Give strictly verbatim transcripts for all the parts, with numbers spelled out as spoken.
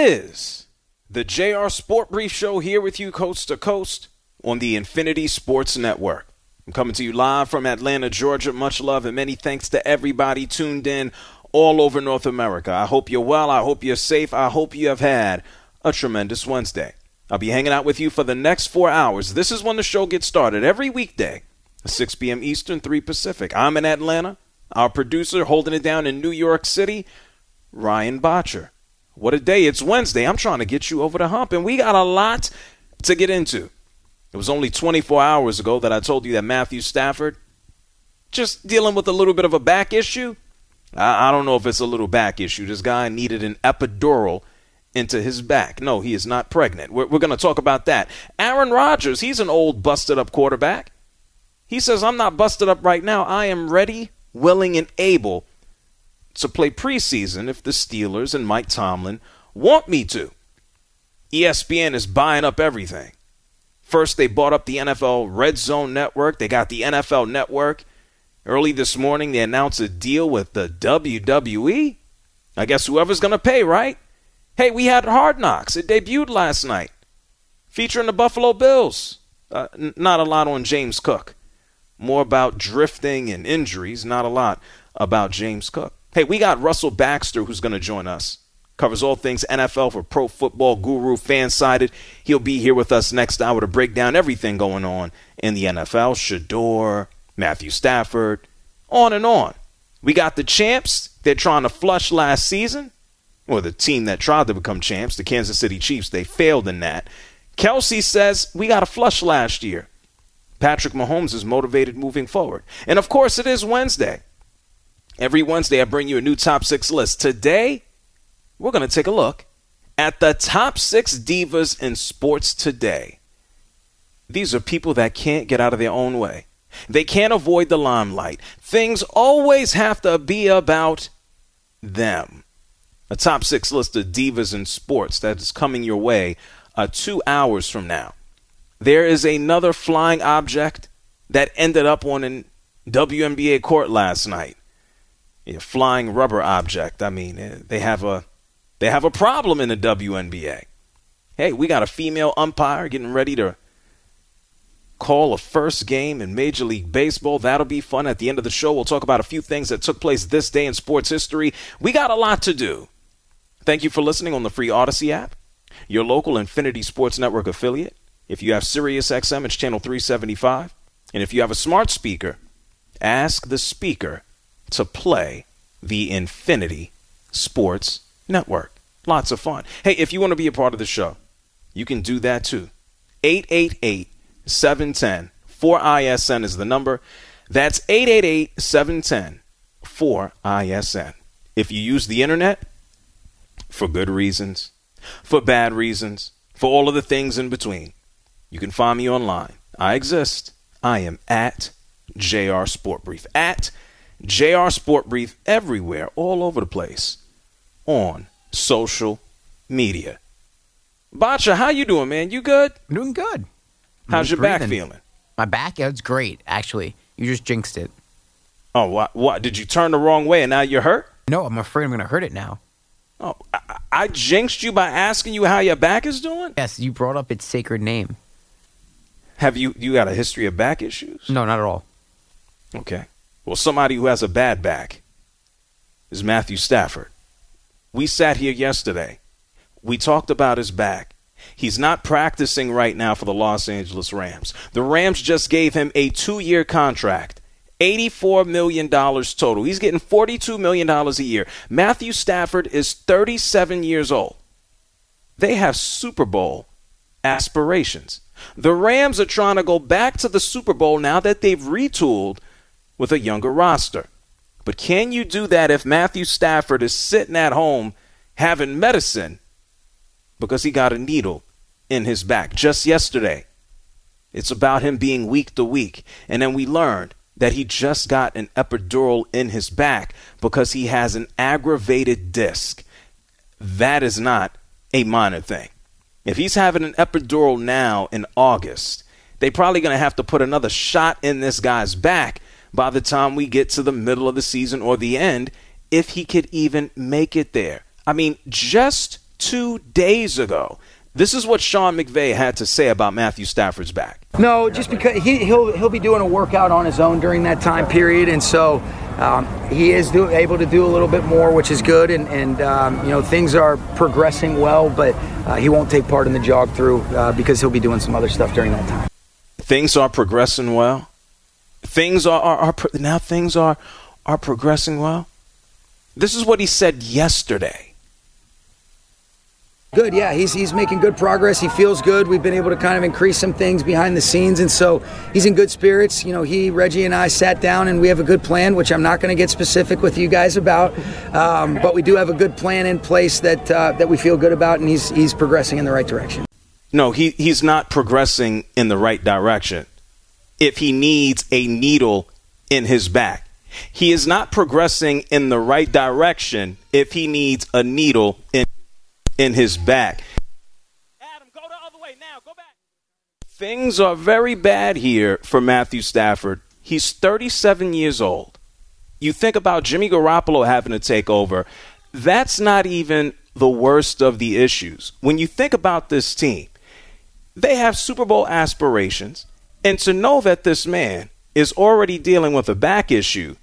is the J R Sport Brief Show, here with you coast to coast on the Infinity Sports Network. I'm coming to you live from Atlanta, Georgia. Much love and many thanks to everybody tuned in all over North America. I hope you're well. I hope you're safe. I hope you have had a tremendous Wednesday. I'll be hanging out with you for the next four hours. This is when the show gets started every weekday, six p.m. Eastern, three Pacific. I'm in Atlanta. Our producer holding it down in New York City, Ryan Botcher. What a day. It's Wednesday. I'm trying to get you over the hump, and we got a lot to get into. It was only twenty-four hours ago that I told you that Matthew Stafford just dealing with a little bit of a back issue. I, I don't know if it's a little back issue. This guy needed an epidural into his back. No, he is not pregnant. We're, we're going to talk about that. Aaron Rodgers, he's an old busted-up quarterback. He says, I'm not busted up right now. I am ready, willing, and able to play preseason if the Steelers and Mike Tomlin want me to. E S P N is buying up everything. First, they bought up the N F L Red Zone Network. They got the N F L Network. Early this morning, they announced a deal with the W W E. I guess whoever's going to pay, right? Hey, we had Hard Knocks. It debuted last night, featuring the Buffalo Bills. Uh, n- not a lot on James Cook. More about drifting and injuries, not a lot about James Cook. Hey, we got Russell Baxter, who's going to join us. Covers all things N F L for Pro Football Guru, Fansided. He'll be here with us next hour to break down everything going on in the N F L. Shador, Matthew Stafford, on and on. We got the champs. They're trying to flush last season. Or the team that tried to become champs, the Kansas City Chiefs. They failed in that. Kelsey says we got a flush last year. Patrick Mahomes is motivated moving forward. And, of course, it is Wednesday. Every Wednesday, I bring you a new top six list. Today, we're going to take a look at the top six divas in sports today. These are people that can't get out of their own way. They can't avoid the limelight. Things always have to be about them. A top six list of divas in sports that is coming your way uh, two hours from now. There is another flying object that ended up on a W N B A court last night. A flying rubber object. I mean, they have a they have a problem in the W N B A. Hey, we got a female umpire getting ready to call a first game in Major League Baseball. That'll be fun. At the end of the show, we'll talk about a few things that took place this day in sports history. We got a lot to do. Thank you for listening on the free Odyssey app, your local Infinity Sports Network affiliate. If you have Sirius X M, it's channel three seventy-five. And if you have a smart speaker, ask the speaker to play the Infinity Sports Network. Lots of fun. Hey, if you want to be a part of the show, you can do that too. eight eight eight, seven one zero, four I S N is the number. That's eight eight eight, seven one zero, four I S N. If you use the internet, for good reasons, for bad reasons, for all of the things in between, you can find me online. I exist. I am at J R Sport Brief. At J R Sport Brief everywhere, all over the place, on social media. Bacha, how you doing, man? You good? I'm doing good. I'm How's your breathing. back feeling? My back, yeah, it's great, actually. You just jinxed it. Oh, what? What? Did you turn the wrong way and now you're hurt? No, I'm afraid I'm going to hurt it now. Oh, I, I jinxed you by asking you how your back is doing? Yes, you brought up its sacred name. Have you, you got a history of back issues? No, not at all. Okay. Well, somebody who has a bad back is Matthew Stafford. We sat here yesterday. We talked about his back. He's not practicing right now for the Los Angeles Rams. The Rams just gave him a two-year contract, eighty-four million dollars total. He's getting forty-two million dollars a year. Matthew Stafford is thirty-seven years old. They have Super Bowl aspirations. The Rams are trying to go back to the Super Bowl now that they've retooled with a younger roster. But can you do that if Matthew Stafford is sitting at home having medicine because he got a needle in his back just yesterday? It's about him being week to week. And then we learned that he just got an epidural in his back because he has an aggravated disc. That is not a minor thing. If he's having an epidural now in August, they're probably going to have to put another shot in this guy's back by the time we get to the middle of the season or the end, if he could even make it there. I mean, just two days ago. This is what Sean McVay had to say about Matthew Stafford's back. No, just because he, he'll he'll be doing a workout on his own during that time period, and so um, he is do, able to do a little bit more, which is good, and, and um, you know, things are progressing well, but uh, he won't take part in the jog through uh, because he'll be doing some other stuff during that time. Things are progressing well. Things are, are, are now things are are progressing well. This is what he said yesterday. Good, yeah, he's he's making good progress. He feels good. We've been able to kind of increase some things behind the scenes, and so he's in good spirits. You know, he, Reggie, and I sat down, and we have a good plan, which I'm not going to get specific with you guys about, um, but we do have a good plan in place that uh, that we feel good about, and he's he's progressing in the right direction. No, he he's not progressing in the right direction. If he needs a needle in his back, he is not progressing in the right direction if he needs a needle in. in his back. Adam, go the other way now. Go back. Things are very bad here for Matthew Stafford. He's thirty-seven years old. You think about Jimmy Garoppolo having to take over. That's not even the worst of the issues. When you think about this team, they have Super Bowl aspirations. And to know that this man is already dealing with a back issue,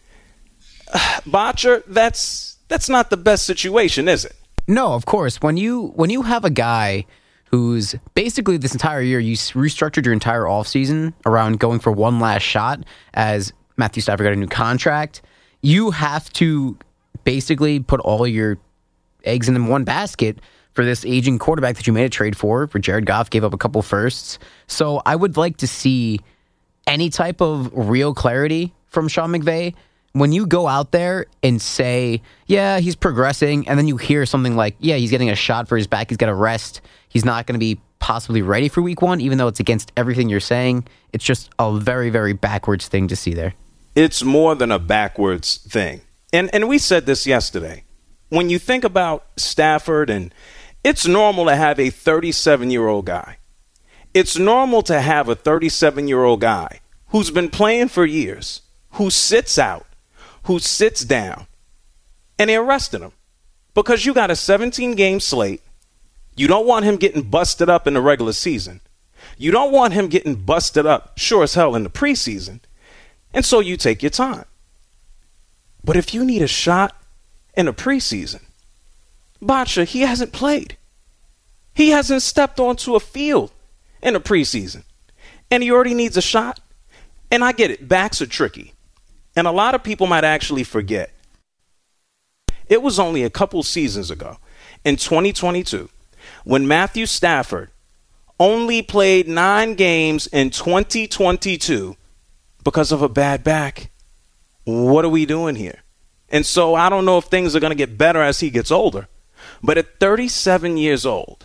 Botcher, that's that's not the best situation, is it? No, of course. When you when you have a guy who's basically this entire year, you restructured your entire offseason around going for one last shot as Matthew Stafford got a new contract, you have to basically put all your eggs in one basket for this aging quarterback that you made a trade for, for Jared Goff, gave up a couple firsts. So I would like to see any type of real clarity from Sean McVay. When you go out there and say, yeah, he's progressing, and then you hear something like, yeah, he's getting a shot for his back, he's got to rest, he's not going to be possibly ready for week one, even though it's against everything you're saying, it's just a very, very backwards thing to see there. It's more than a backwards thing. And and we said this yesterday. When you think about Stafford, and it's normal to have a thirty-seven-year-old guy. It's normal to have a thirty-seven-year-old guy who's been playing for years, who sits out, who sits down, and they're arresting him because you got a seventeen-game slate. You don't want him getting busted up in the regular season. You don't want him getting busted up, sure as hell, in the preseason. And so you take your time. But if you need a shot in the preseason, Botcha, he hasn't played. He hasn't stepped onto a field in the preseason. And he already needs a shot. And I get it, backs are tricky. And a lot of people might actually forget. It was only a couple seasons ago, in twenty twenty-two, when Matthew Stafford only played nine games in twenty twenty-two because of a bad back. What are we doing here? And so I don't know if things are going to get better as he gets older. But at thirty-seven years old,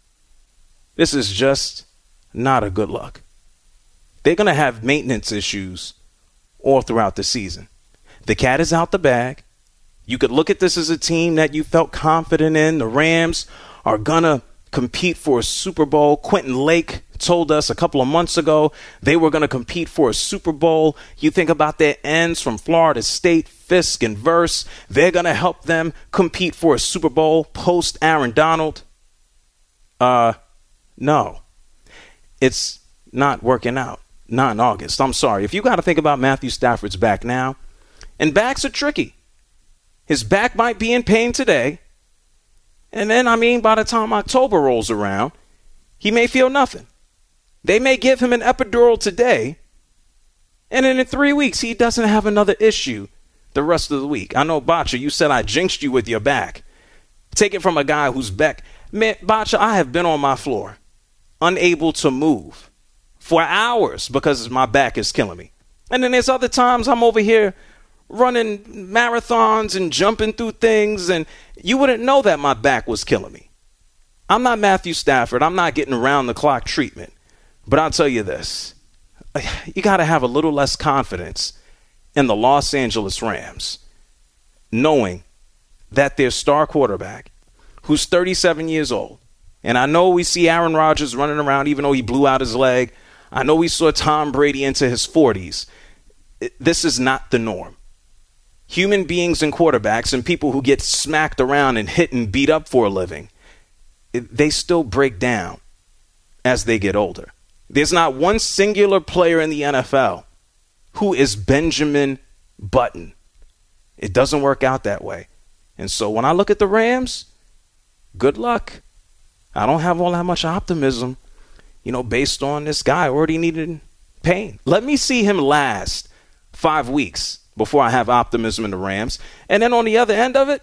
this is just not a good look. They're going to have maintenance issues all throughout the season. The cat is out the bag. You could look at this as a team that you felt confident in. The Rams are going to compete for a Super Bowl. Quentin Lake told us a couple of months ago they were going to compete for a Super Bowl. You think about their ends from Florida State, Fisk and Verse. They're going to help them compete for a Super Bowl post Aaron Donald. Uh, no, it's not working out. Not in August. I'm sorry. If you got to think about Matthew Stafford's back now, and backs are tricky. His back might be in pain today. And then, I mean, by the time October rolls around, he may feel nothing. They may give him an epidural today. And then in three weeks, he doesn't have another issue the rest of the week. I know, Botcha, you said I jinxed you with your back. Take it from a guy who's back. Man, Botcha, I have been on my floor, unable to move for hours because my back is killing me. And then there's other times I'm over here running marathons and jumping through things, and you wouldn't know that my back was killing me. I'm not Matthew Stafford. I'm not getting around-the-clock treatment. But I'll tell you this. You got to have a little less confidence in the Los Angeles Rams, knowing that their star quarterback, who's thirty-seven years old, and I know we see Aaron Rodgers running around even though he blew out his leg. I know we saw Tom Brady into his forties. This is not the norm. Human beings and quarterbacks and people who get smacked around and hit and beat up for a living, it, they still break down as they get older. There's not one singular player in the N F L who is Benjamin Button. It doesn't work out that way. And so when I look at the Rams, good luck. I don't have all that much optimism, you know, based on this guy already needed pain. Let me see him last five weeks before I have optimism in the Rams. And then on the other end of it,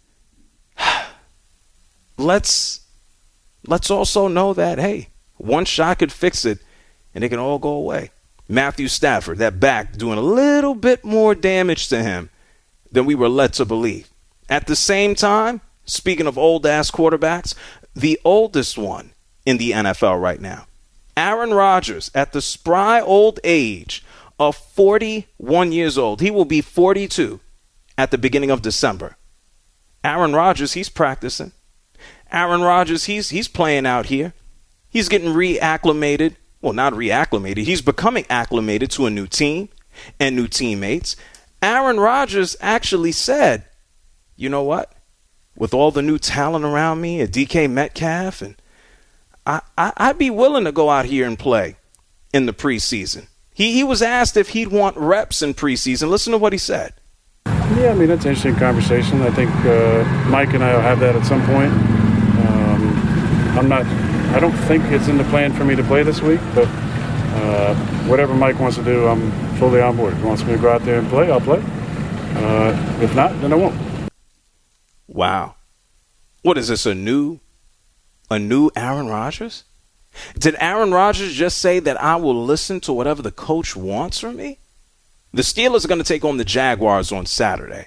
let's let's also know that, hey, one shot could fix it and it can all go away. Matthew Stafford, that back, doing a little bit more damage to him than we were led to believe. At the same time, speaking of old-ass quarterbacks, the oldest one in the N F L right now, Aaron Rodgers, at the spry old age of forty-one years old. He will be forty-two at the beginning of December. Aaron Rodgers, he's practicing. Aaron Rodgers, he's he's playing out here. He's getting reacclimated. Well, not reacclimated. He's becoming acclimated to a new team and new teammates. Aaron Rodgers actually said, you know what? With all the new talent around me, a D K Metcalf, and I, I, I'd be willing to go out here and play in the preseason. He, he was asked if he'd want reps in preseason. Listen to what he said. Yeah, I mean, that's an interesting conversation. I think uh, Mike and I will have that at some point. Um, I'm not, I don't think it's in the plan for me to play this week, but uh, whatever Mike wants to do, I'm fully on board. If he wants me to go out there and play, I'll play. Uh, if not, then I won't. Wow. What is this, a new, a new Aaron Rodgers? Did Aaron Rodgers just say that I will listen to whatever the coach wants from me? The Steelers are going to take on the Jaguars on Saturday.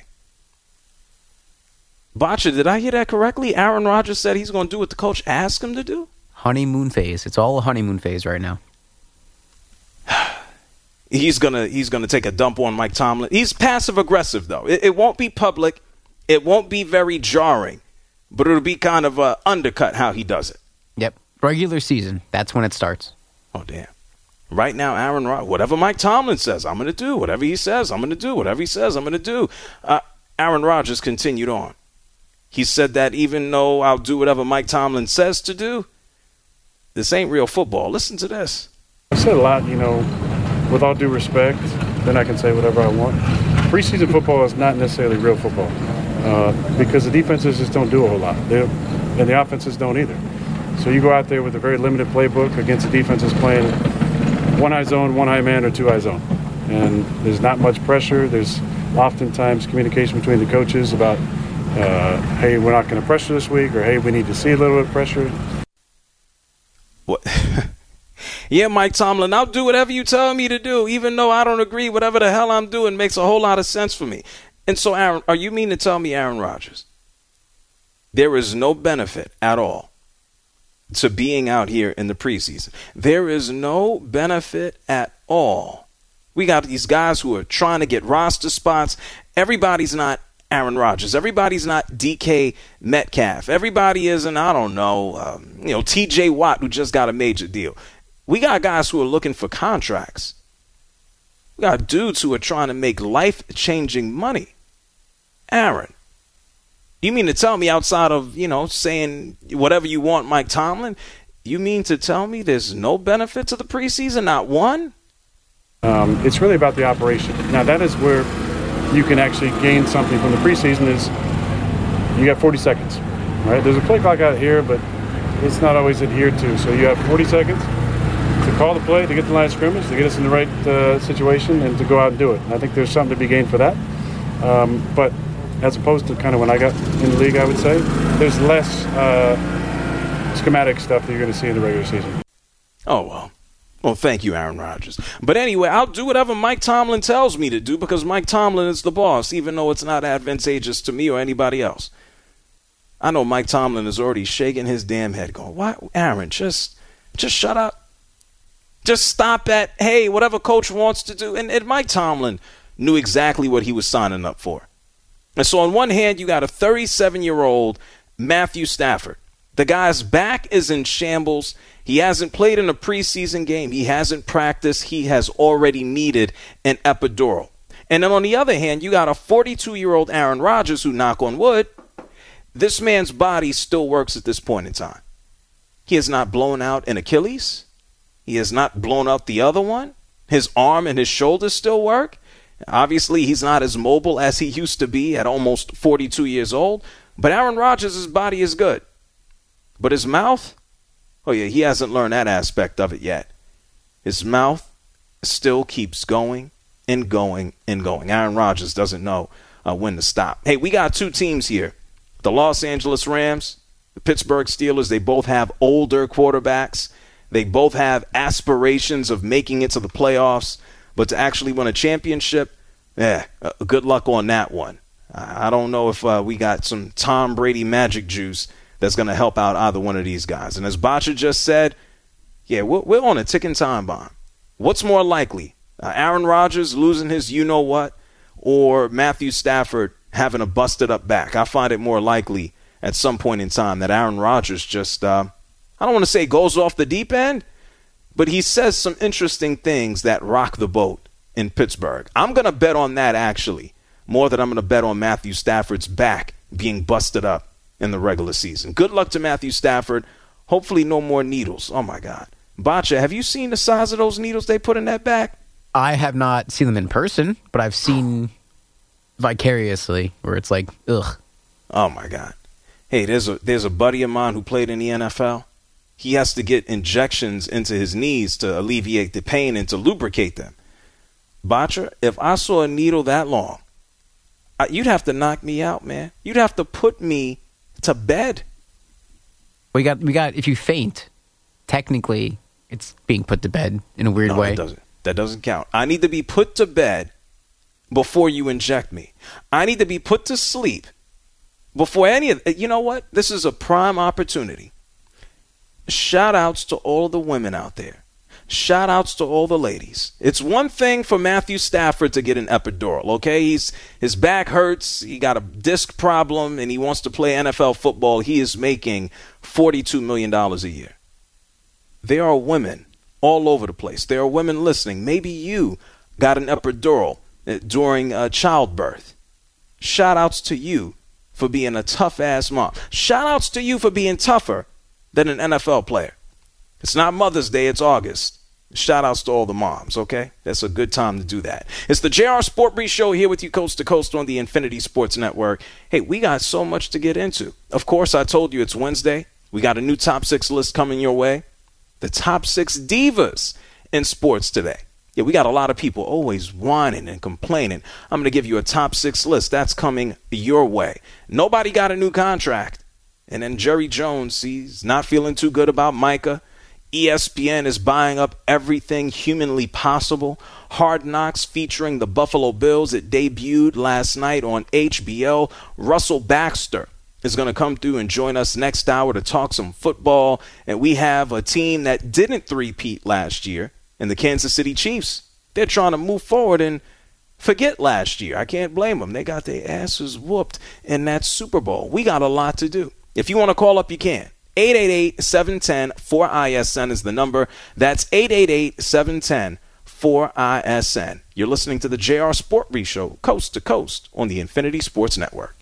Bacha, did I hear that correctly? Aaron Rodgers said he's going to do what the coach asked him to do? Honeymoon phase. It's all a honeymoon phase right now. He's gonna he's gonna take a dump on Mike Tomlin. He's passive aggressive though. It, it won't be public. It won't be very jarring, but it'll be kind of a undercut how he does it. Yep, regular season. That's when it starts. Oh damn! Right now, Aaron Rodgers, whatever Mike Tomlin says, I'm gonna do. Whatever he says, I'm gonna do. Whatever he says, I'm gonna do. Uh, Aaron Rodgers continued on. He said that even though I'll do whatever Mike Tomlin says to do, this ain't real football. Listen to this. I've said a lot, you know. With all due respect, then I can say whatever I want. Preseason football is not necessarily real football uh, because the defenses just don't do a whole lot, they, and the offenses don't either. So you go out there with a very limited playbook against a defense that's playing one-high zone, one-high man, or two-high zone. And there's not much pressure. There's oftentimes communication between the coaches about, uh, hey, we're not going to pressure this week, or hey, we need to see a little bit of pressure. What? Yeah, Mike Tomlin, I'll do whatever you tell me to do, even though I don't agree. Whatever the hell I'm doing makes a whole lot of sense for me. And so, Aaron, are you mean to tell me, Aaron Rodgers, there is no benefit at all to being out here in the preseason? There is no benefit at all. We got these guys who are trying to get roster spots. Everybody's not Aaron Rodgers. Everybody's not D K Metcalf. Everybody isn't, I don't know, um, you know, T J Watt, who just got a major deal. We got guys who are looking for contracts. We got dudes who are trying to make life-changing money. Aaron, you mean to tell me outside of, you know, saying whatever you want, Mike Tomlin, you mean to tell me there's no benefit to the preseason, not one? Um, it's really about the operation. Now, that is where you can actually gain something from the preseason is you got forty seconds, right? There's a play clock out here, but it's not always adhered to. So you have forty seconds to call the play, to get the line of scrimmage, to get us in the right uh, situation, and to go out and do it. And I think there's something to be gained for that. Um, but as opposed to kind of when I got in the league, I would say, there's less uh, schematic stuff that you're going to see in the regular season. Oh, well. Well, thank you, Aaron Rodgers. But anyway, I'll do whatever Mike Tomlin tells me to do because Mike Tomlin is the boss, even though it's not advantageous to me or anybody else. I know Mike Tomlin is already shaking his damn head going, why, Aaron, just, just shut up. Just stop at, hey, whatever coach wants to do. And, and Mike Tomlin knew exactly what he was signing up for. And so on one hand, you got a thirty-seven-year-old Matthew Stafford. The guy's back is in shambles. He hasn't played in a preseason game. He hasn't practiced. He has already needed an epidural. And then on the other hand, you got a forty-two-year-old Aaron Rodgers who, knock on wood, this man's body still works at this point in time. He has not blown out an Achilles. He has not blown out the other one. His arm and his shoulders still work. Obviously, he's not as mobile as he used to be at almost forty-two years old. But Aaron Rodgers' body is good. But his mouth, oh yeah, he hasn't learned that aspect of it yet. His mouth still keeps going and going and going. Aaron Rodgers doesn't know uh, when to stop. Hey, we got two teams here. The Los Angeles Rams, the Pittsburgh Steelers, they both have older quarterbacks. They both have aspirations of making it to the playoffs, but to actually win a championship, yeah, uh, good luck on that one. I don't know if uh, we got some Tom Brady magic juice that's going to help out either one of these guys. And as Bacha just said, yeah, we're, we're on a ticking time bomb. What's more likely, uh, Aaron Rodgers losing his you-know-what or Matthew Stafford having a busted-up back? I find it more likely at some point in time that Aaron Rodgers just, uh, I don't want to say goes off the deep end, but he says some interesting things that rock the boat in Pittsburgh. I'm going to bet on that, actually, more than I'm going to bet on Matthew Stafford's back being busted up in the regular season. Good luck to Matthew Stafford. Hopefully no more needles. Oh, my God. Bacha, have you seen the size of those needles they put in that back? I have not seen them in person, but I've seen vicariously where it's like, ugh. Oh, my God. Hey, there's a there's a buddy of mine who played in the N F L. He has to get injections into his knees to alleviate the pain and to lubricate them. Bacha, if I saw a needle that long, I, you'd have to knock me out, man. You'd have to put me to bed. We got, we got. If you faint, technically, it's being put to bed in a weird no, way. That doesn't, that doesn't count. I need to be put to bed before you inject me. I need to be put to sleep before any of. You know what? This is a prime opportunity. Shout outs to all the women out there. Shout outs to all the ladies. It's one thing for Matthew Stafford to get an epidural, okay? He's his back hurts, he got a disc problem, and he wants to play N F L football. He is making forty-two million dollars a year. There are women all over the place. There are women listening. Maybe you got an epidural during uh, childbirth. Shout outs to you for being a tough-ass mom. Shout outs to you for being tougher than an N F L player. It's not Mother's Day, it's August. Shout outs to all the moms, okay? That's a good time to do that. It's the J R Sport Brief Show here with you coast to coast on the Infinity Sports Network. Hey, we got so much to get into. Of course, I told you it's Wednesday. We got a new top six list coming your way. The top six divas in sports today. Yeah, we got a lot of people always whining and complaining. I'm going to give you a top six list. That's coming your way. Nobody got a new contract. And then Jerry Jones, he's not feeling too good about Micah. E S P N is buying up everything humanly possible. Hard Knocks featuring the Buffalo Bills. It debuted last night on H B O. Russell Baxter is going to come through and join us next hour to talk some football. And we have a team that didn't three-peat last year in the Kansas City Chiefs. They're trying to move forward and forget last year. I can't blame them. They got their asses whooped in that Super Bowl. We got a lot to do. If you want to call up, you can. eight eight eight, seven one zero, four I S N is the number. That's eight eight eight, seven one zero, four I S N. You're listening to the J R Sport Brief Show, coast to coast on the Infinity Sports Network.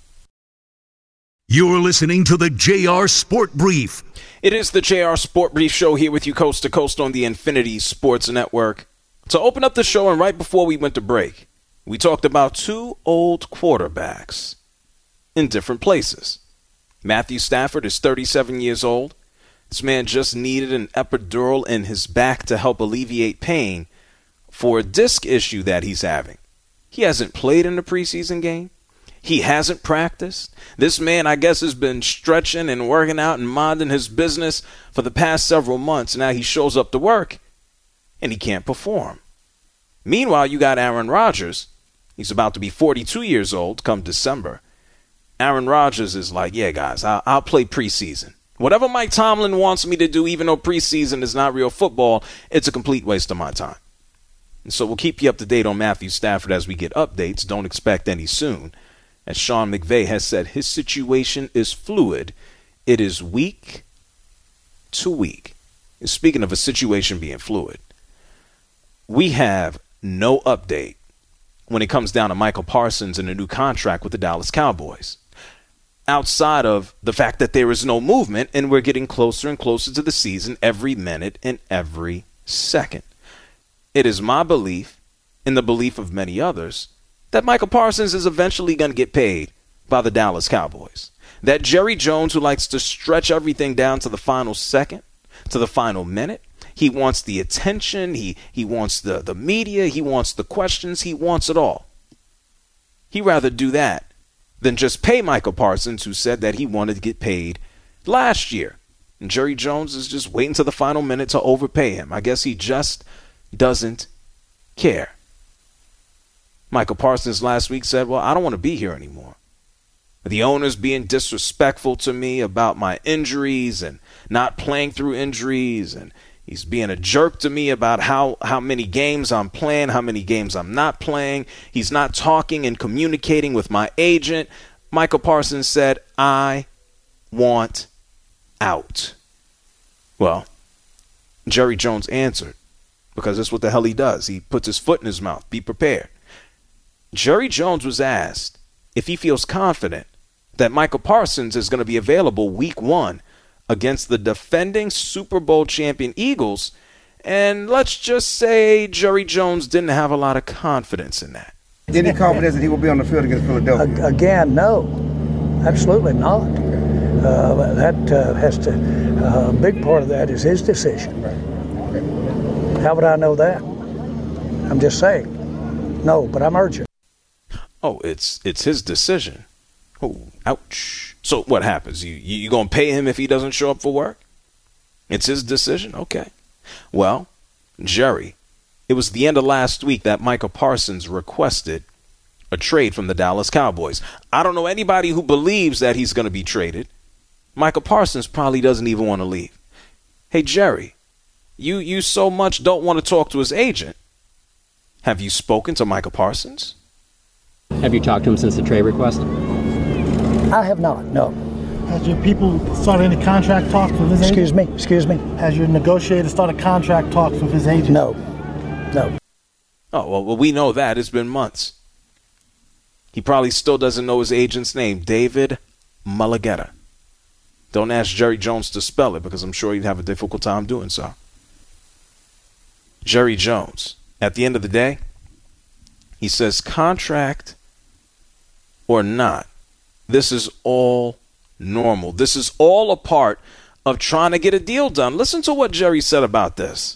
You're listening to the J R Sport Brief. It is the J R Sport Brief Show here with you coast to coast on the Infinity Sports Network. To open up the show and right before we went to break, we talked about two old quarterbacks in different places. Matthew Stafford is thirty-seven years old. This man just needed an epidural in his back to help alleviate pain for a disc issue that he's having. He hasn't played in the preseason game. He hasn't practiced. This man, I guess, has been stretching and working out and minding his business for the past several months. Now he shows up to work and he can't perform. Meanwhile, you got Aaron Rodgers. He's about to be forty-two years old come December. Aaron Rodgers is like, yeah, guys, I'll, I'll play preseason. Whatever Mike Tomlin wants me to do, even though preseason is not real football, it's a complete waste of my time. And so we'll keep you up to date on Matthew Stafford as we get updates. Don't expect any soon. As Sean McVay has said, his situation is fluid. It is week to week. And speaking of a situation being fluid, we have no update when it comes down to Michael Parsons and a new contract with the Dallas Cowboys. outside of the fact that there is no movement and we're getting closer and closer to the season every minute and every second. It is my belief, and the belief of many others, that Micah Parsons is eventually going to get paid by the Dallas Cowboys. That Jerry Jones, who likes to stretch everything down to the final second, to the final minute, he wants the attention, he, he wants the, the media, he wants the questions, he wants it all. He'd rather do that than just pay Micah Parsons, who said that he wanted to get paid last year. And Jerry Jones is just waiting to the final minute to overpay him. I guess he just doesn't care. Micah Parsons last week said, well, I don't want to be here anymore. The owner's being disrespectful to me about my injuries and not playing through injuries, and he's being a jerk to me about how, how many games I'm playing, how many games I'm not playing. He's not talking and communicating with my agent. Micah Parsons said, I want out. Well, Jerry Jones answered, because that's what the hell he does. He puts his foot in his mouth. Be prepared. Jerry Jones was asked if he feels confident that Micah Parsons is going to be available week one against the defending Super Bowl champion Eagles. And let's just say Jerry Jones didn't have a lot of confidence in that. Any confidence that he will be on the field against Philadelphia? Again, no. Absolutely not. Uh, that uh, has to, uh, a big part of that is his decision. How would I know that? I'm just saying. No, but I'm urgent. Oh, it's it's his decision. Oh, ouch. So what happens? You, you, you going to pay him if he doesn't show up for work? It's his decision? Okay. Well, Jerry, it was the end of last week that Micah Parsons requested a trade from the Dallas Cowboys. I don't know anybody who believes that he's going to be traded. Micah Parsons probably doesn't even want to leave. Hey, Jerry, you, you so much don't want to talk to his agent. Have you spoken to Micah Parsons? Have you talked to him since the trade request? I have not, no. Has your people started any contract talks with his Excuse agent? me, excuse me? Has your negotiator started contract talks with his agent? No, no. Oh, well, well, we know that. It's been months. He probably still doesn't know his agent's name, David Mulugheta. Don't ask Jerry Jones to spell it because I'm sure he'd have a difficult time doing so. Jerry Jones, at the end of the day, he says contract or not, this is all normal. This is all a part of trying to get a deal done. Listen to what Jerry said about this.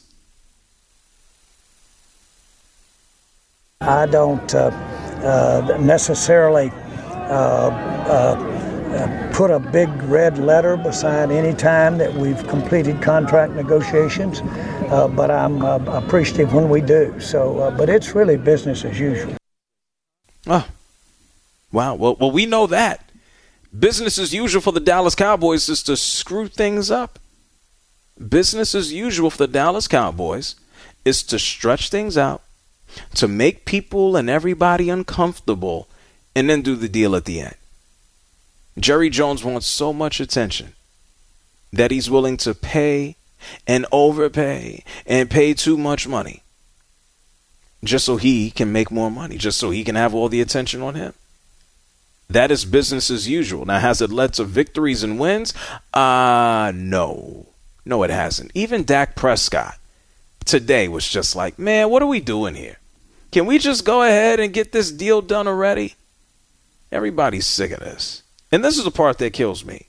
I don't uh, uh, necessarily uh, uh, uh, put a big red letter beside any time that we've completed contract negotiations, uh, but I'm uh, appreciative when we do. So, uh, but it's really business as usual. Oh, wow. Well, well, we know that. Business as usual for the Dallas Cowboys is to screw things up. Business as usual for the Dallas Cowboys is to stretch things out, to make people and everybody uncomfortable, and then do the deal at the end. Jerry Jones wants so much attention that he's willing to pay and overpay and pay too much money just so he can make more money, just so he can have all the attention on him. That is business as usual. Now, has it led to victories and wins? Uh, no. No, it hasn't. Even Dak Prescott today was just like, man, what are we doing here? Can we just go ahead and get this deal done already? Everybody's sick of this. And this is the part that kills me.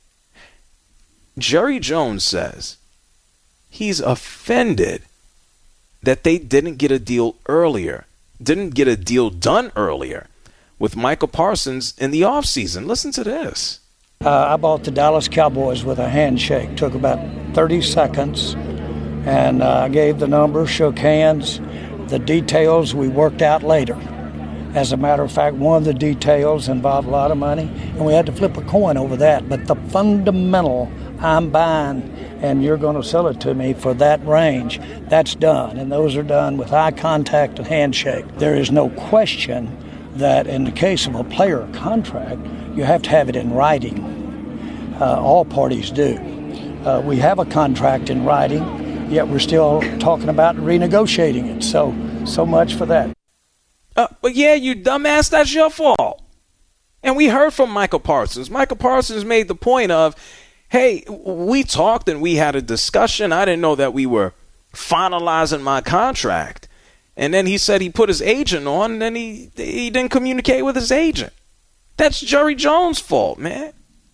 Jerry Jones says he's offended that they didn't get a deal earlier, didn't get a deal done earlier with Micah Parsons in the offseason. Listen to this. Uh, I bought the Dallas Cowboys with a handshake. Took about thirty seconds, and uh, I gave the number, shook hands. The details we worked out later. As a matter of fact, one of the details involved a lot of money, and we had to flip a coin over that. But the fundamental, I'm buying, and you're going to sell it to me for that range, that's done. And those are done with eye contact and handshake. There is no question that in the case of a player contract, you have to have it in writing. Uh, all parties do. Uh, we have a contract in writing, yet we're still talking about renegotiating it. So, so much for that. Uh, but yeah, you dumbass, that's your fault. And we heard from Michael Parsons. Michael Parsons made the point of, hey, we talked and we had a discussion. I didn't know that we were finalizing my contract. And then he said he put his agent on, and then he, he didn't communicate with his agent. That's Jerry Jones' fault, man.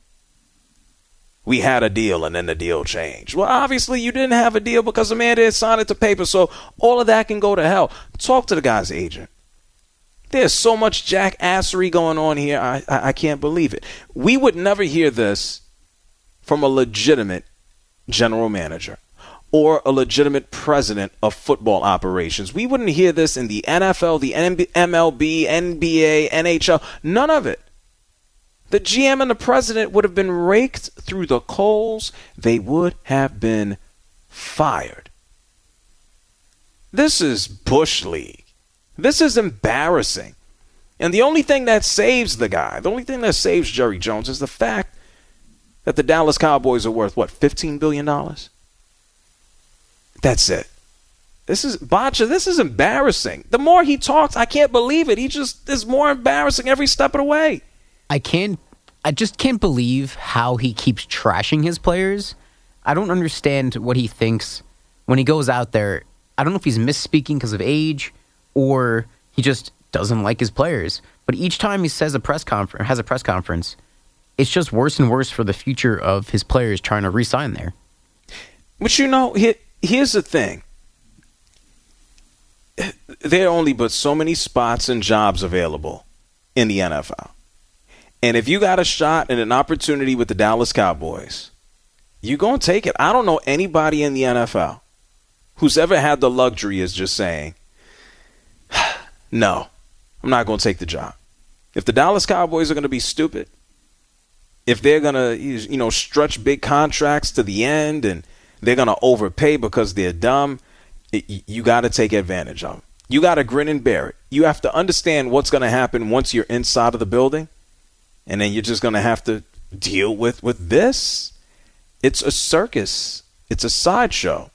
We had a deal, and then the deal changed. Well, obviously, you didn't have a deal because the man didn't sign it to paper, so all of that can go to hell. Talk to the guy's agent. There's so much jackassery going on here, I, I, I can't believe it. We would never hear this from a legitimate general manager or a legitimate president of football operations. We wouldn't hear this in the N F L, the M L B, N B A, N H L, none of it. The G M and the president would have been raked through the coals. They would have been fired. This is Bush League. This is embarrassing. And the only thing that saves the guy, the only thing that saves Jerry Jones is the fact that the Dallas Cowboys are worth, what, fifteen billion dollars? That's it. This is, Bacha, this is embarrassing. The more he talks, I can't believe it. He just is more embarrassing every step of the way. I can't, I just can't believe how he keeps trashing his players. I don't understand what he thinks when he goes out there. I don't know if he's misspeaking because of age or he just doesn't like his players. But each time he says a press conference, has a press conference, it's just worse and worse for the future of his players trying to re-sign there. But you know, here, here's the thing. There are only but so many spots and jobs available in the N F L. And if you got a shot and an opportunity with the Dallas Cowboys, you're going to take it. I don't know anybody in the N F L who's ever had the luxury of just saying, no, I'm not going to take the job. If the Dallas Cowboys are going to be stupid, if they're going to, you know, stretch big contracts to the end and they're going to overpay because they're dumb, it, you got to take advantage of them. You got to grin and bear it. You have to understand what's going to happen once you're inside of the building, and then you're just going to have to deal with, with this. It's a circus. It's a sideshow.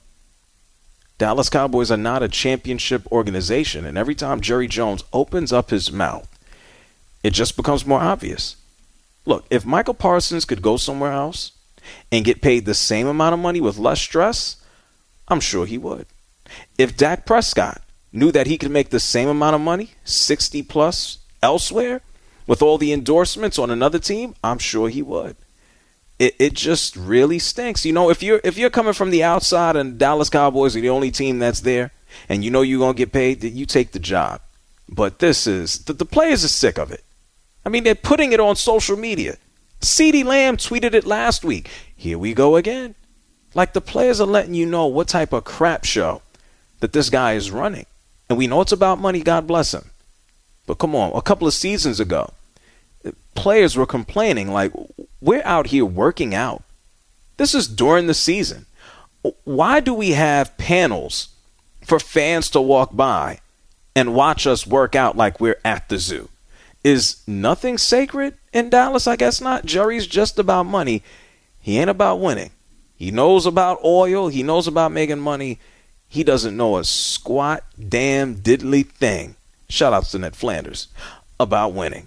Dallas Cowboys are not a championship organization, and every time Jerry Jones opens up his mouth, it just becomes more obvious. Look, if Michael Parsons could go somewhere else and get paid the same amount of money with less stress, I'm sure he would. If Dak Prescott knew that he could make the same amount of money, sixty plus, elsewhere, with all the endorsements on another team, I'm sure he would. It it just really stinks. You know, if you're if you're coming from the outside and Dallas Cowboys are the only team that's there, and you know you're gonna get paid, then you take the job. But this is the, the players are sick of it. I mean, they're putting it on social media. CeeDee Lamb tweeted it last week. Here we go again. Like, the players are letting you know what type of crap show that this guy is running. And we know it's about money, God bless him. But come on, a couple of seasons ago, players were complaining, like, we're out here working out. This is during the season. Why do we have panels for fans to walk by and watch us work out like we're at the zoo? Is nothing sacred in Dallas? I guess not. Jerry's just about money. He ain't about winning. He knows about oil. He knows about making money. He doesn't know a squat, damn, diddly thing. Shout out to Ned Flanders about winning.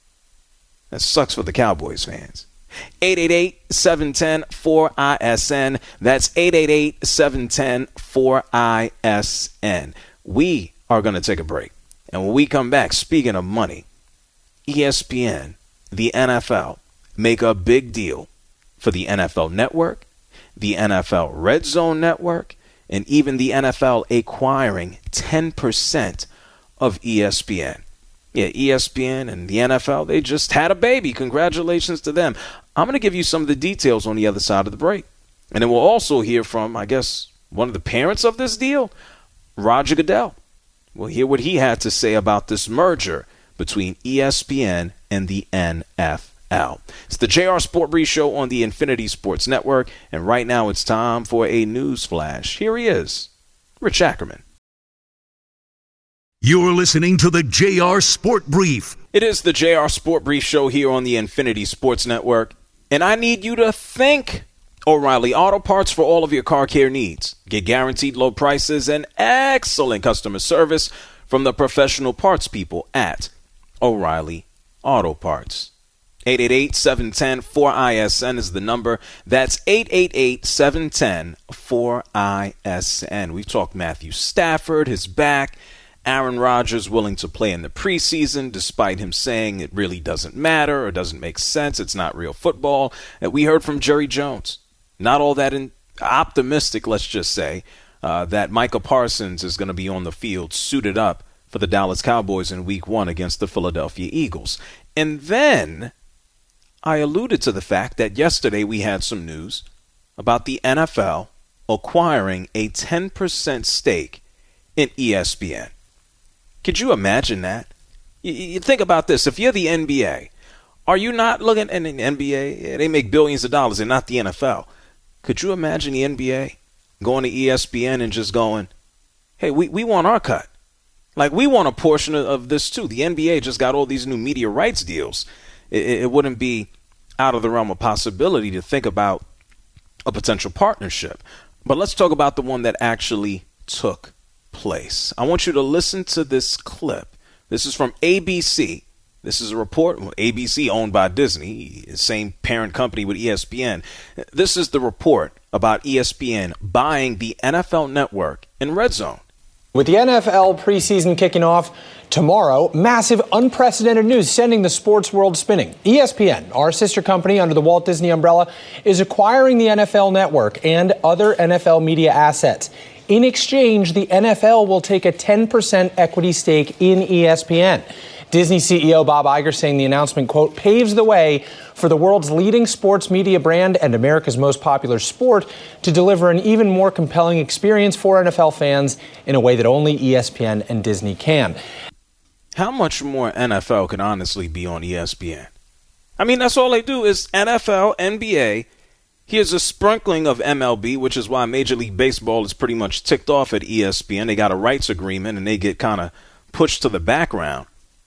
That sucks for the Cowboys fans. eight eight eight, seven one zero, four I S N. That's eight eight eight, seven one zero, four I S N. We are going to take a break. And when we come back, speaking of money, E S P N, the N F L, make a big deal for the N F L Network, the N F L Red Zone Network, and even the N F L acquiring ten percent of E S P N. Yeah, E S P N and the N F L, they just had a baby. Congratulations to them. I'm going to give you some of the details on the other side of the break. And then we'll also hear from, I guess, one of the parents of this deal, Roger Goodell. We'll hear what he had to say about this merger between E S P N and the N F L. It's the J R Sport Brief Show on the Infinity Sports Network, and right now it's time for a news flash. Here he is, Rich Ackerman. You're listening to the J R Sport Brief. It is the J R Sport Brief Show here on the Infinity Sports Network, and I need you to think O'Reilly Auto Parts for all of your car care needs. Get guaranteed low prices and excellent customer service from the professional parts people at O'Reilly Auto Parts. eight eight eight, seven one zero, four I S N is the number. That's eight eight eight, seven one zero, four I S N. We've talked Matthew Stafford, his back, Aaron Rodgers willing to play in the preseason despite him saying it really doesn't matter or doesn't make sense, it's not real football. And we heard from Jerry Jones, not all that in, optimistic, let's just say, uh, that Micah Parsons is going to be on the field suited up for the Dallas Cowboys in week one against the Philadelphia Eagles. And then I alluded to the fact that yesterday we had some news about the N F L acquiring a ten percent stake in E S P N. Could you imagine that? You, you think about this. If you're the N B A, are you not looking at the N B A? They make billions of dollars. They're not the N F L. Could you imagine the N B A going to E S P N and just going, hey, we, we want our cut. Like, we want a portion of, of this too. The N B A just got all these new media rights deals. It, it wouldn't be out of the realm of possibility to think about a potential partnership. But let's talk about the one that actually took place. I want you to listen to this clip. This is from A B C. This is a report. Well, A B C owned by Disney, same parent company with E S P N. This is the report about E S P N buying the N F L Network in Red Zone. With the N F L preseason kicking off tomorrow, massive, unprecedented news sending the sports world spinning. E S P N, our sister company under the Walt Disney umbrella, is acquiring the N F L Network and other N F L media assets. In exchange, the N F L will take a ten percent equity stake in E S P N. Disney C E O Bob Iger saying the announcement, quote, paves the way for the world's leading sports media brand and America's most popular sport to deliver an even more compelling experience for N F L fans in a way that only E S P N and Disney can. How much more N F L could honestly be on E S P N? I mean, that's all they do is N F L, N B A. Here's a sprinkling of M L B, which is why Major League Baseball is pretty much ticked off at E S P N. They got a rights agreement, and they get kind of pushed to the background.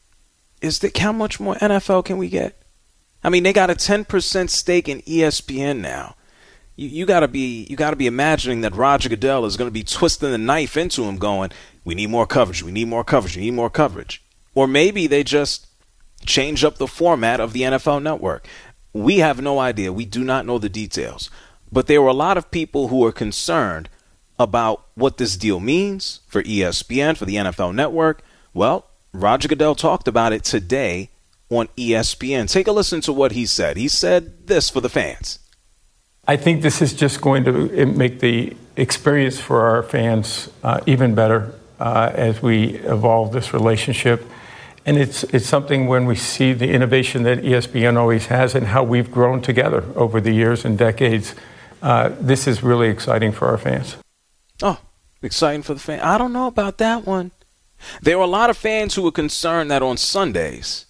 Is that how much more N F L can we get? I mean, they got a ten percent stake in E S P N now. You, you gotta be you gotta be imagining that Roger Goodell is going to be twisting the knife into him, going, "We need more coverage. We need more coverage. We need more coverage." Or maybe they just change up the format of the N F L Network. We have no idea. We do not know the details. But there were a lot of people who were concerned about what this deal means for E S P N, for the N F L Network. Well, Roger Goodell talked about it today on E S P N. Take a listen to what he said. He said this for the fans. I think this is just going to make the experience for our fans uh, even better uh, as we evolve this relationship. And it's it's something when we see the innovation that E S P N always has and how we've grown together over the years and decades, uh, this is really exciting for our fans. Oh, exciting for the fans. I don't know about that one. There were a lot of fans who were concerned that on Sundays,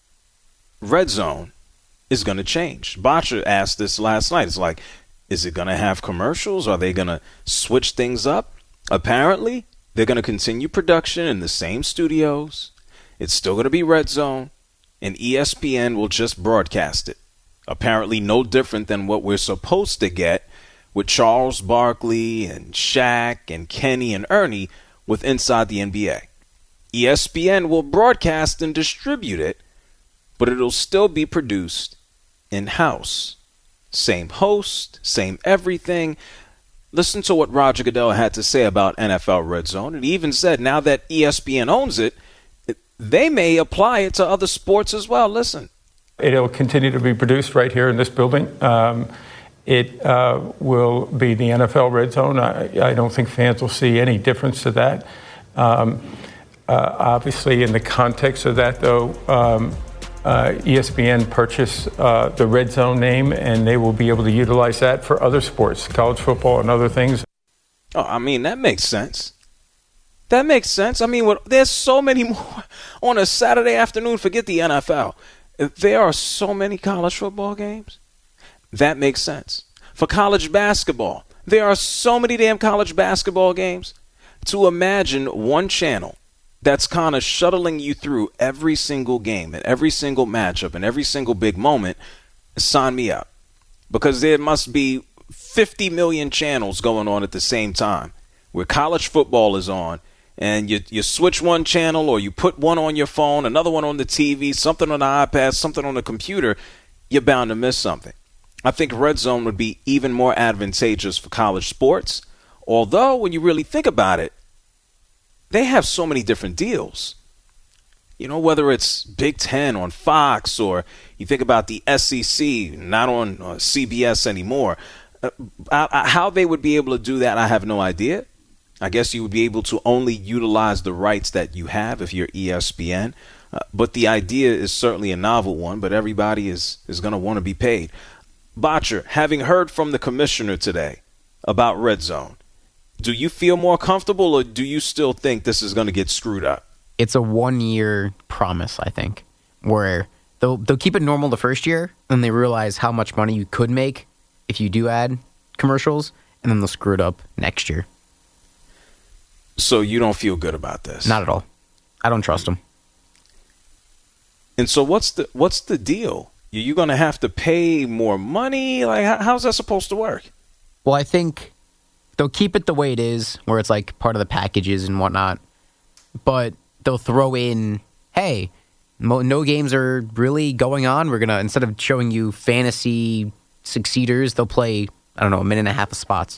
Red Zone is going to change. Botcher asked this last night. It's like, is it going to have commercials? Are they going to switch things up? Apparently, they're going to continue production in the same studios. It's still going to be Red Zone, and E S P N will just broadcast it. Apparently no different than what we're supposed to get with Charles Barkley and Shaq and Kenny and Ernie with Inside the N B A. E S P N will broadcast and distribute it, but it'll still be produced in-house. Same host, same everything. Listen to what Roger Goodell had to say about N F L Red Zone. And he even said now that E S P N owns it, they may apply it to other sports as well. Listen. It'll continue to be produced right here in this building. Um, it uh, will be the N F L Red Zone. I, I don't think fans will see any difference to that. Um, uh, obviously, in the context of that, though, um, uh, E S P N purchased uh, the Red Zone name, and they will be able to utilize that for other sports, college football and other things. Oh, I mean, that makes sense. That makes sense. I mean, what, there's so many more on a Saturday afternoon. Forget the N F L. There are so many college football games. That makes sense. For college basketball, there are so many damn college basketball games. To imagine one channel that's kind of shuttling you through every single game and every single matchup and every single big moment, sign me up. Because there must be fifty million channels going on at the same time where college football is on and you you switch one channel or you put one on your phone, another one on the T V, something on the iPad, something on the computer, you're bound to miss something. I think Red Zone would be even more advantageous for college sports, although when you really think about it, they have so many different deals. You know, whether it's Big Ten on Fox or you think about the S E C, not on uh, C B S anymore. Uh, uh, how they would be able to do that, I have no idea. I guess you would be able to only utilize the rights that you have if you're E S P N. Uh, but the idea is certainly a novel one, but everybody is, is going to want to be paid. Botcher, having heard from the commissioner today about Red Zone, do you feel more comfortable or do you still think this is going to get screwed up? It's a one-year promise, I think, where they'll they'll keep it normal the first year, and they realize how much money you could make if you do add commercials, and then they'll screw it up next year. So you don't feel good about this? Not at all. I don't trust them. And so what's the what's the deal? Are you going to have to pay more money? Like, how, how's that supposed to work? Well, I think they'll keep it the way it is, where it's like part of the packages and whatnot, but they'll throw in, hey, no games are really going on. We're going to, instead of showing you fantasy succeeders, they'll play, I don't know, a minute and a half of spots.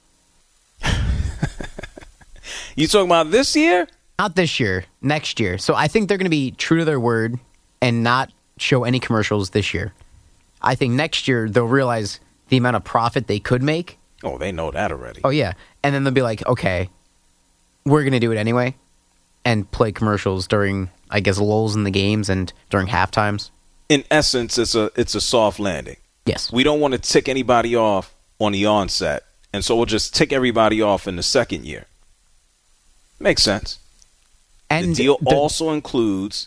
You talking about this year? Not this year, next year. So I think they're going to be true to their word and not show any commercials this year. I think next year they'll realize the amount of profit they could make. Oh, they know that already. Oh, yeah. And then they'll be like, okay, we're going to do it anyway. And play commercials during, I guess, lulls in the games and during half times. In essence, it's a it's a soft landing. Yes. We don't want to tick anybody off on the onset, and so we'll just tick everybody off in the second year. Makes sense. And the deal the, also includes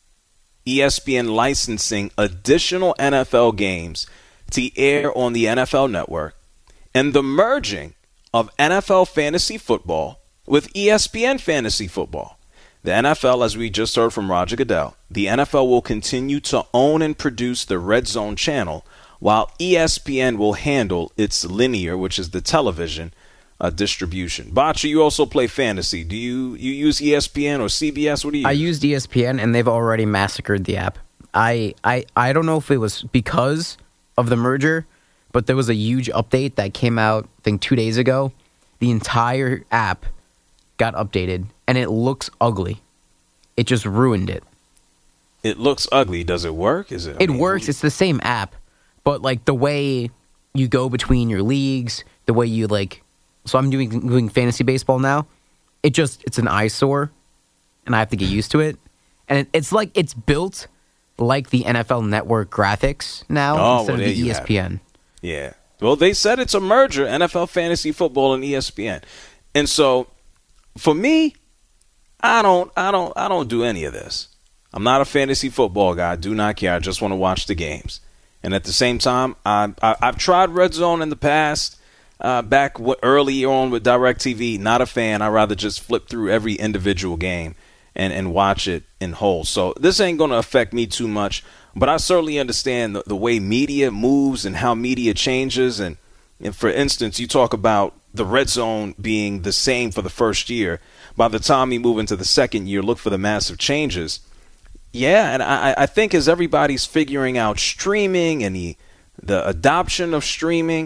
E S P N licensing additional N F L games to air on the N F L Network, and the merging of N F L fantasy football with E S P N fantasy football. The N F L, as we just heard from Roger Goodell, the N F L will continue to own and produce the Red Zone channel, while E S P N will handle its linear, which is the television, uh, distribution. Boccia, you also play fantasy. Do you, you use E S P N or C B S? What do you I use? used E S P N, and they've already massacred the app. I, I, I don't know if it was because of the merger, but there was a huge update that came out, I think, two days ago. The entire app got updated, and it looks ugly. It just ruined it. It looks ugly. Does it work? Is it? I It mean, works. It's the same app, but like the way you go between your leagues, the way you like. So I'm doing doing fantasy baseball now. It just it's an eyesore, and I have to get used to it. And it, it's like it's built like the N F L Network graphics now Oh, instead well, of there the you E S P N. Yeah. Well, they said it's a merger, N F L fantasy football and E S P N. And so for me, I don't I don't I don't do any of this. I'm not a fantasy football guy. I do not care. I just want to watch the games. And at the same time, I, I I've tried Red Zone in the past. Uh, back w- early on with DirecTV, not a fan. I'd rather just flip through every individual game and, and watch it in whole. So this ain't going to affect me too much. But I certainly understand the, the way media moves and how media changes. And, and for instance, you talk about the Red Zone being the same for the first year. By the time you move into the second year, look for the massive changes. Yeah, and I, I think as everybody's figuring out streaming and the the adoption of streaming,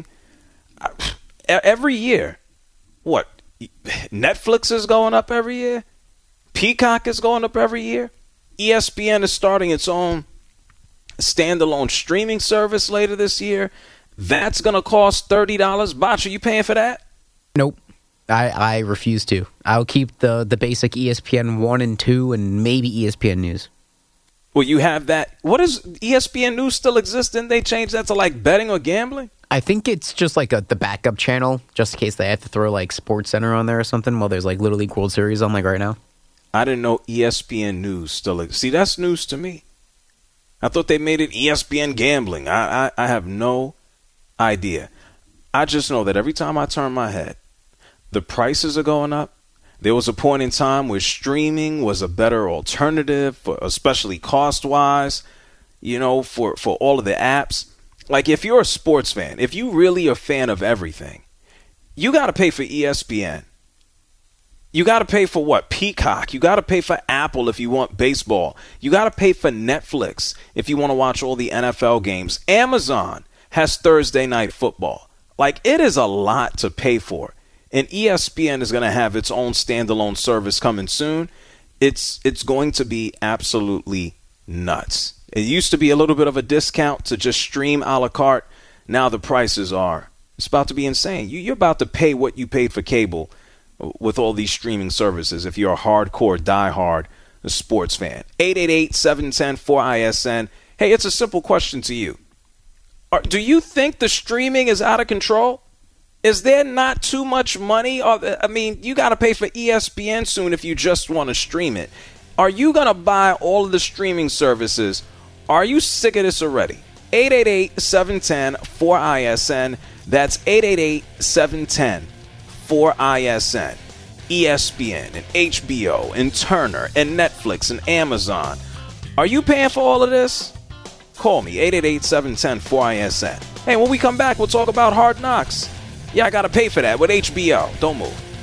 every year, what, Netflix is going up every year? Peacock is going up every year? E S P N is starting its own standalone streaming service later this year. That's going to cost thirty dollars. Botch, are you paying for that? Nope. I, I refuse to. I'll keep the, the basic E S P N one and two and maybe E S P N News. Well, you have that. What is E S P N News still exist? Didn't they change that to like betting or gambling? I think it's just like a, the backup channel, just in case they have to throw like Sports Center on there or something while there's like Little League World Series on like right now. I didn't know E S P N News still exists. See, that's news to me. I thought they made it E S P N Gambling. I, I, I have no idea. I just know that every time I turn my head, the prices are going up. There was a point in time where streaming was a better alternative, for, especially cost-wise, you know, for, for all of the apps. Like, if you're a sports fan, if you really are a fan of everything, you got to pay for E S P N. You got to pay for what? Peacock. You got to pay for Apple if you want baseball. You got to pay for Netflix if you want to watch all the N F L games. Amazon has Thursday Night Football. Like, it is a lot to pay for. And E S P N is going to have its own standalone service coming soon. It's it's going to be absolutely nuts. It used to be a little bit of a discount to just stream a la carte. Now the prices are, it's about to be insane. You, you're about to pay what you paid for cable with all these streaming services if you're a hardcore, diehard sports fan. eight eight eight, seven one zero, four I S N. Hey, it's a simple question to you. Are, do you think the streaming is out of control? Is there not too much money? I mean, you got to pay for E S P N soon if you just want to stream it. Are you going to buy all of the streaming services? Are you sick of this already? eight eight eight, seven one zero, four I S N. That's eight eight eight, seven one zero, four I S N. E S P N and H B O and Turner and Netflix and Amazon. Are you paying for all of this? Call me, eight eight eight, seven one zero, four I S N. Hey, when we come back, we'll talk about Hard Knocks. Yeah, I got to pay for that with H B O. Don't move.